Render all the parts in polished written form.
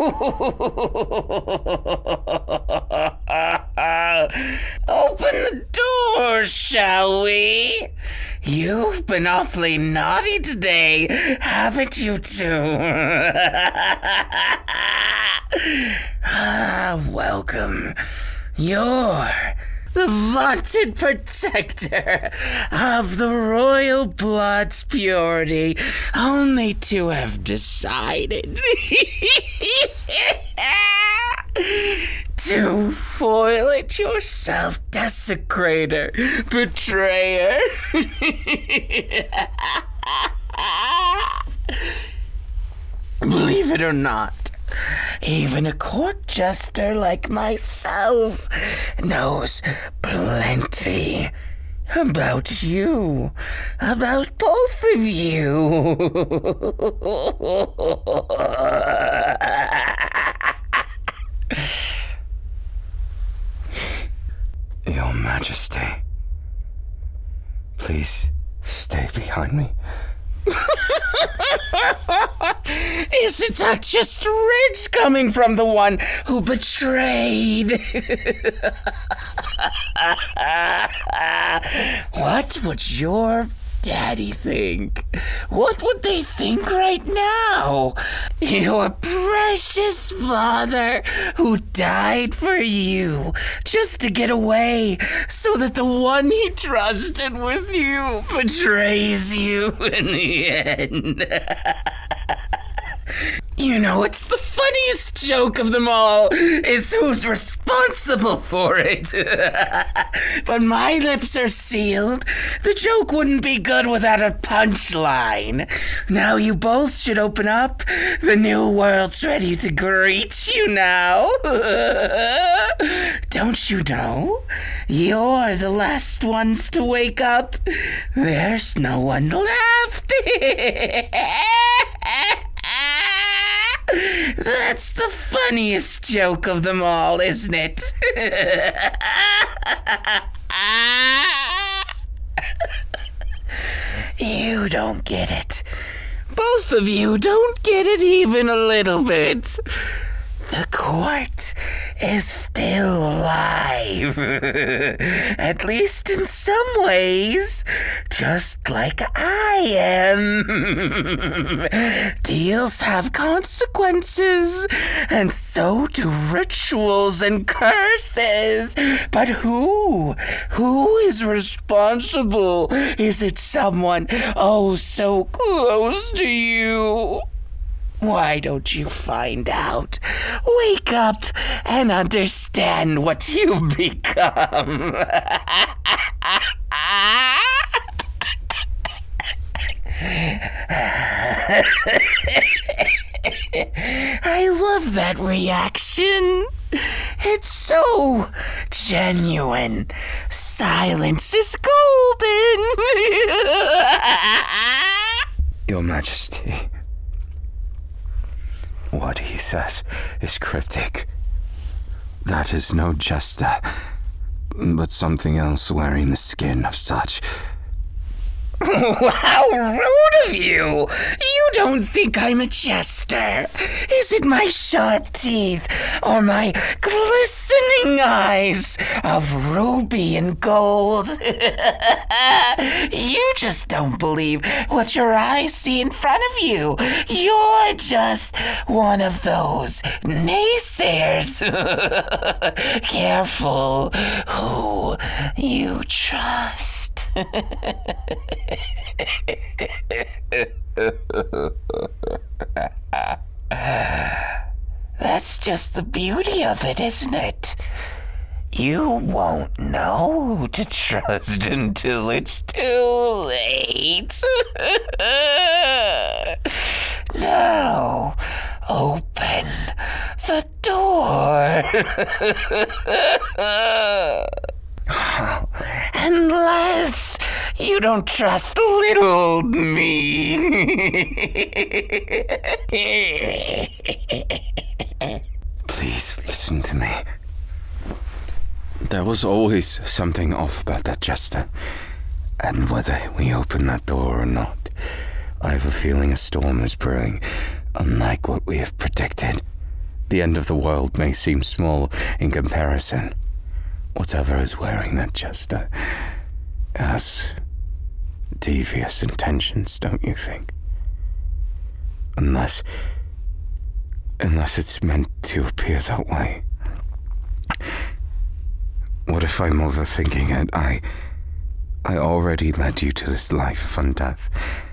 Open the door, shall we? You've been awfully naughty today, haven't you two? Welcome. You're the vaunted protector of the royal blood's purity, only to have decided to foil it yourself, desecrator, betrayer. Believe it or not, even a court jester like myself knows plenty about you, about both of you. Your Majesty, please stay behind me. Isn't that just rage coming from the one who betrayed? What would your daddy think? What would they think right now? Your precious father who died for you just to get away so that the one he trusted with you betrays you in the end. You know, it's the funniest joke of them all is who's responsible for it. But my lips are sealed. The joke wouldn't be good without a punchline. Now you both should open up. The new world's ready to greet you now. Don't you know? You're the last ones to wake up. There's no one left. That's the funniest joke of them all, isn't it? You don't get it. Both of you don't get it even a little bit. The court is still alive. At least in some ways, just like I am. Deals have consequences, and so do rituals and curses. But who? Who is responsible? Is it someone oh so close to you? Why don't you find out? Wake up and understand what you've become. I love that reaction. It's so genuine. Silence is golden. Your Majesty, what he says is cryptic. That is no jester, but something else wearing the skin of such. How rude of you! You don't think I'm a jester. Is it my sharp teeth or my glistening eyes of ruby and gold? You just don't believe what your eyes see in front of you. You're just one of those naysayers. Careful who you trust. That's just the beauty of it, isn't it? You won't know who to trust until it's too late. Now, open the door. Unless you don't trust little me. Please listen to me. There was always something off about that jester. And whether we open that door or not, I have a feeling a storm is brewing, unlike what we have predicted. The end of the world may seem small in comparison. Whatever is wearing that jester has devious intentions, don't you think? Unless it's meant to appear that way. What if I'm overthinking it? I already led you to this life of undeath,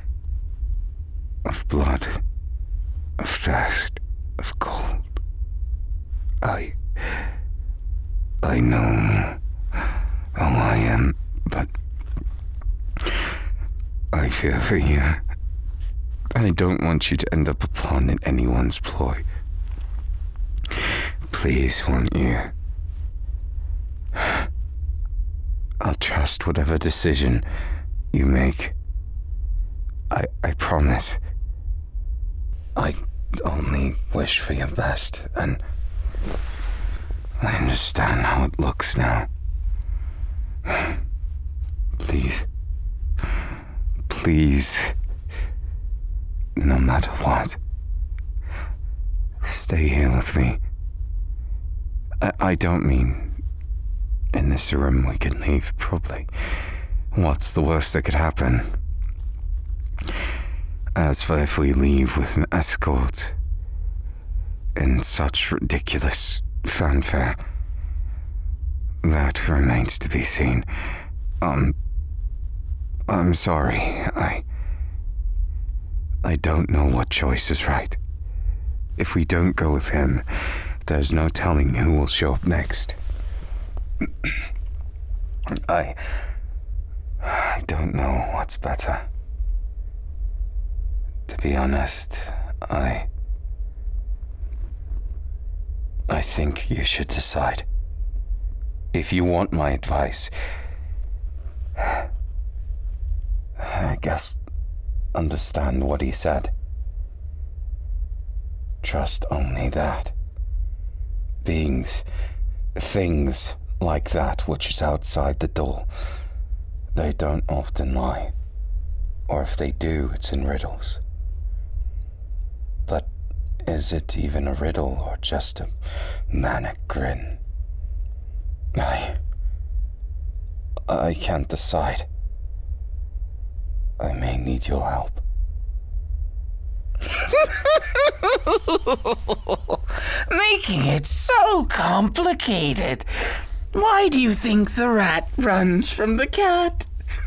of blood, of thirst, of cold. I know how I am, but I fear for you. I don't want you to end up a pawn in anyone's ploy. Please, won't you? I'll trust whatever decision you make. I promise. I only wish for your best, and I understand how it looks now. Please, no matter what, stay here with me. I don't mean in this room we can leave, probably. What's the worst that could happen? As for if we leave with an escort in such ridiculous fanfare, that remains to be seen. I'm sorry. I don't know what choice is right. If we don't go with him, there's no telling who will show up next. I don't know what's better. To be honest, I think you should decide. If you want my advice, I guess understand what he said. Trust only that. Things like that which is outside the door, they don't often lie. Or if they do, it's in riddles. But is it even a riddle or just a manic grin? I can't decide. I may need your help. Making it so complicated. Why do you think the rat runs from the cat?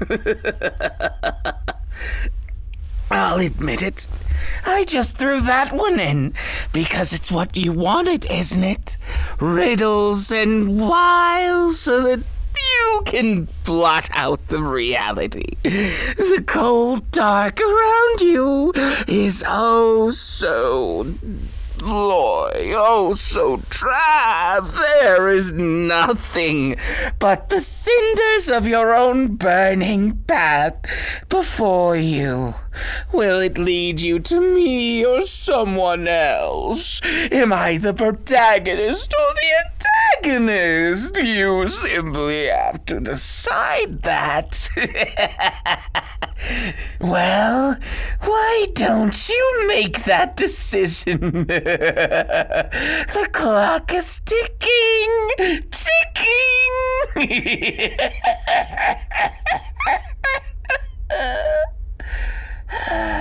I'll admit it. I just threw that one in because it's what you wanted, isn't it? Riddles and wiles so that you can blot out the reality. The cold dark around you is oh so void, oh so drab. There is nothing but the cinders of your own burning path before you. Will it lead you to me or someone else? Am I the protagonist or the antagonist? You simply have to decide that. Well, why don't you make that decision? The clock is ticking, ticking.